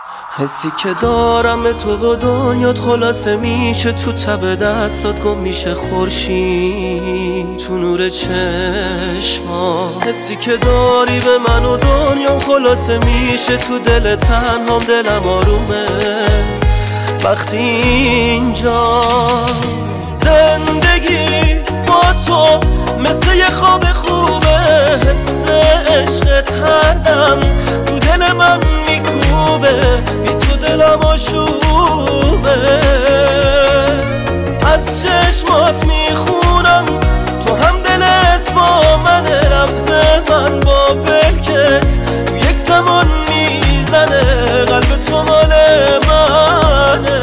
حسی که دارم به تو و دنیات خلاصه میشه، تو تب دستات گم میشه خورشید تو نور چشما. حسی که داری به من و دنیا خلاصه میشه، تو دل تنهام دلم آرومه وقتی اینجا. زندگی با تو مثل یه خواب خوبه، حس عشقت هر دم تو دل من میکوبه، بی تو دلم آشوبه. از چشمات میخونم تو هم دلت با منه، رمز من با پلکت تو یک زمان میزنه، قلب تو مال منه.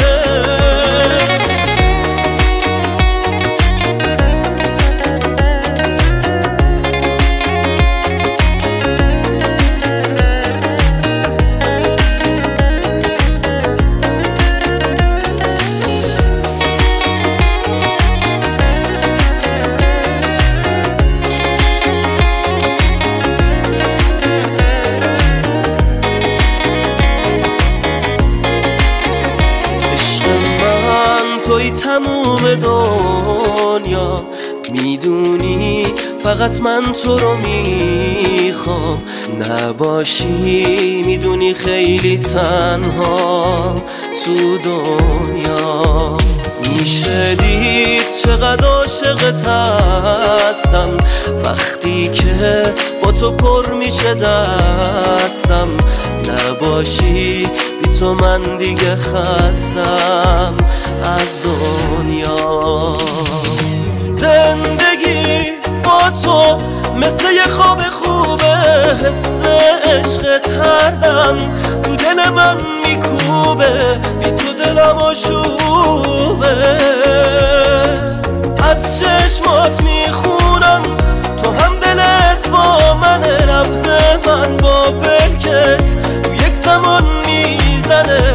توی تموم دنیا میدونی، فقط من تو رو میخوام. نباشی میدونی خیلی تنها تو دنیا. میشه دید چقدر عاشقت هستم، وقتی که با تو پر میشه دستم. نباشی بی تو من دیگه خستم از دنیا. زندگی با تو مثل یه خواب خوبه، حس عشقت هر دم تو دل من میکوبه، بی تو دلم آشوبه. از چشمات میخونم تو هم دلت با منه، رمز من با پلکت تو یک زمان میزنه،